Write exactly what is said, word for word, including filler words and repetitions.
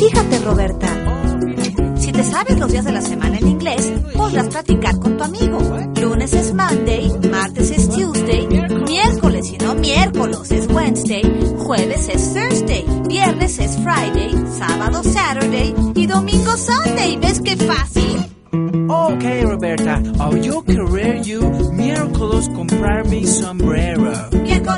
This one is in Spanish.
Fíjate, Roberta, si te sabes los días de la semana en inglés, podrás practicar con tu amigo. Lunes es Monday, martes es Tuesday, miércoles y no miércoles es Wednesday, jueves es Thursday, viernes es Friday, sábado Saturday y domingo Sunday. ¿Ves qué fácil? Okay, Roberta, I'll you querer you miércoles comprar mi sombrero. Miércoles